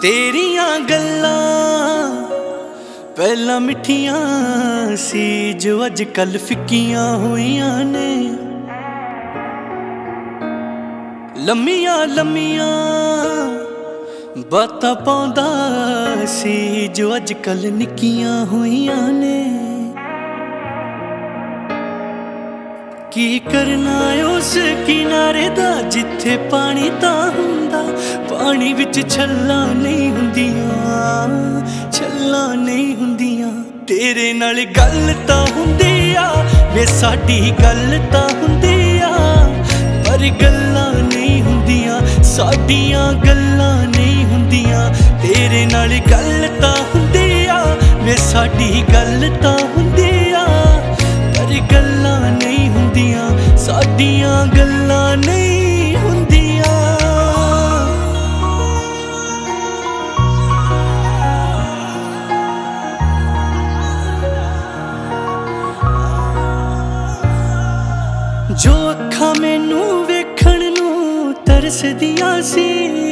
तेरियां गल्लां पहला मिठियां सी जो अजकल फिक्कियां होइयां ने। लम्मियां लम्मियां बातां पाउंदा सी जो अजकल निक्कियां होइयां ने। की करना उस किनारे दा जिथे पानी तां हुंदा, पानी विच छल्लां नहीं हुंदियां, छल्लां नहीं हुंदियां। तेरे नाल गल तां हुंदी आ वे साडी गल तां हुंदी आ, पर गल्लां नहीं हुंदियां साडियां गल्लां नहीं हुंदियां। तेरे नाल गल तां हुंदी आ वे साडी गल तां हुंदी आ, पर गल्लां नहीं हुंदियां साडियां गल्लां नहीं हुंदियां। जो अखां मैनू वेखण नू तरसदियां सी,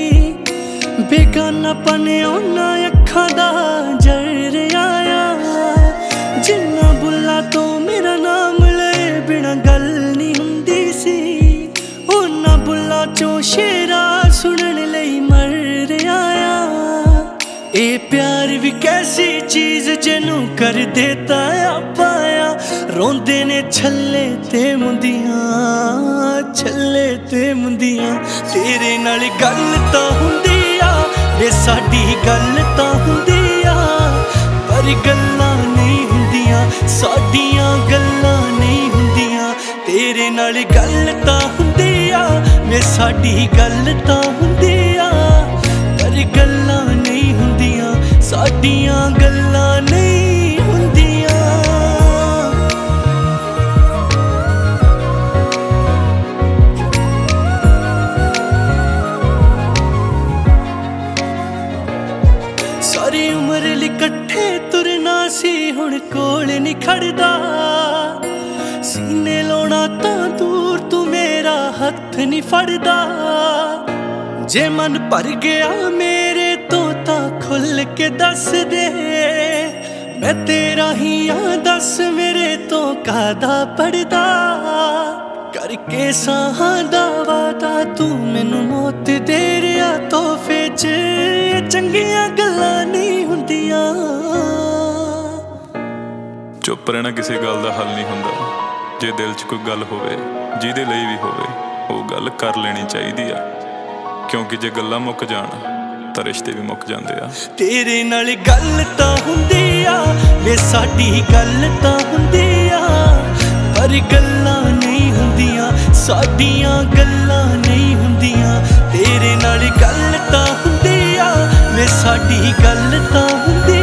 बेगानापन उन्हां अखां दा जर आया। जिन्ना बुल्ला तो मेरा नाम ले बिना गल नहीं हुंदी सी, उन्हां बुल्ला चों शेरा सुनन लई मर आया। ए प्यार भी कैसी चीज जिनू कर देता पाया, रोंदे ने छल्ले ते मुंदियां, छल्ले ते मुंदियां। तेरे नाल गल तां हुंदी आ वे साडी गल तां हुंदी आ, पर गल्लां नहीं हुंदियां साडियां गल्लां नहीं हुंदियां। तेरे नाल गल तां हुंदी आ वे साडी गल तां हुंदी आ, पर गल्लां नहीं हुंदियां साडियां गल्लां नहीं हुंदियां। सारी उम्र लई कट्ठे तुरना सी, हुण कोल नहीं खड़दा। सीने लाउणा तां दूर तू मेरा हत्थ नहीं फड़दा। जे मन भर गया मेरे तो तां खुल के दस दे, मैं तेरा ही आ दस मेरे तो कादा पड़दा। करके साहां दा वादा तू मैनू मौत दे रिया तोहफे च, चंगियां गल्लां नहीं हुंदियां। चुप रहना किसी गल दा हल नहीं हुंदा। जे दिल च कोई गल होवे जिहदे लई भी होवे वो गल कर लेनी चाहिदी आ, क्योंकि जे गल्लां मुक जाण तां रिश्ते भी मुक जांदे आ। तेरे नाल गल तां हुंदी आ वे साडी गल तां हुंदी आ, पर गल्लां नहीं हुंदियां साडियां गल्लां नहीं हुंदियां। तेरे नाल गल तां हुंदी आ वे साडी गल तां हुंदी